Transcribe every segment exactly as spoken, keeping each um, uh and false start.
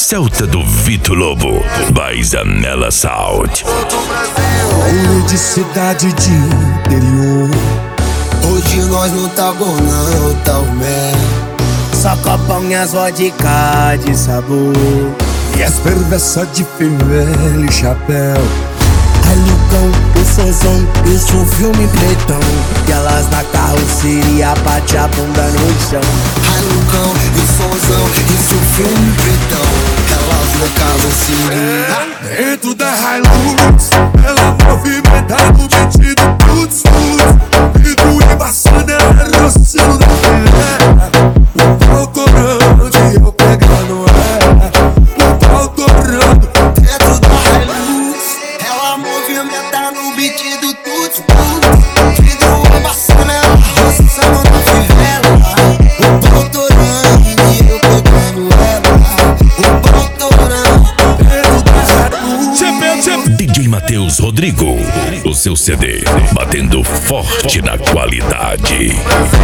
Celta do Vitor Lobo, by Zanella Sound. Homem de cidade de interior, hoje nós não tá bom não, tá o mé. Só copão e as vodka de sabor, e as perversas de fivela e chapéu. A Lucão, o Sonzão, isso um filme pretão, e elas na carroceria bate a bunda no chão. A Lucão, o Sonzão, isso um filme pretão, elas na carroceria. Dentro da Hilux, ela movimenta no vestido tuts tuts, vidro embaçado, ela roçando da filé. O pau torando e eu pegando ela, o pau torando. Dentro da Hilux, ela movimenta no beat do tuts tuts, vidro embaçado, ela roçando da fivela. O pau torando e eu pegando ela, o pau torando. Dentro da Hilux, D J Matheus Rodrigo, o seu C D, batendo forte na qualidade.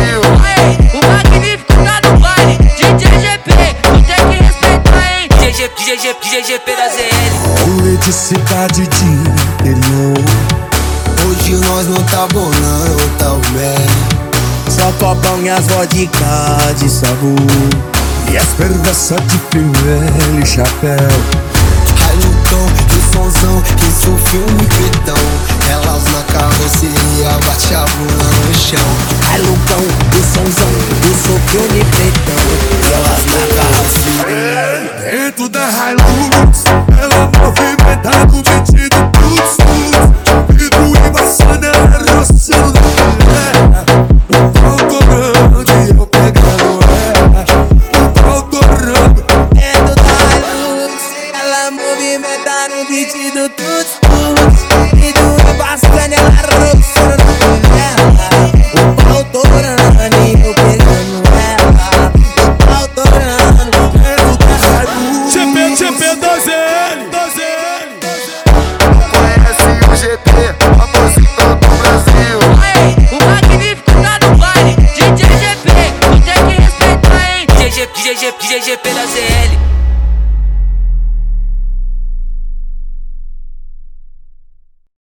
O magnífico tá no baile, D J G P, tu tem que respeitar, hein? D J G P da Z L. homem de cidade de interior, Hoje nós não tá bom não, tá o mé. Só copão e as vodka de sabor, e as perversas de fivela e chapéu. A Lucão, o Sonzão, isso um filme pretão, elas na carroceria bate a bunda no chão. A Lucão, o Sonzão, isso um filme pretão, e elas na carroceria. Dentro da Hilux, ela movimenta no vestido tuts tuts, vidro embaçado, ela roçando da filé. O pau torando e eu pegando ela, o pau torando. Dentro da Hilux, ela movimenta no beat do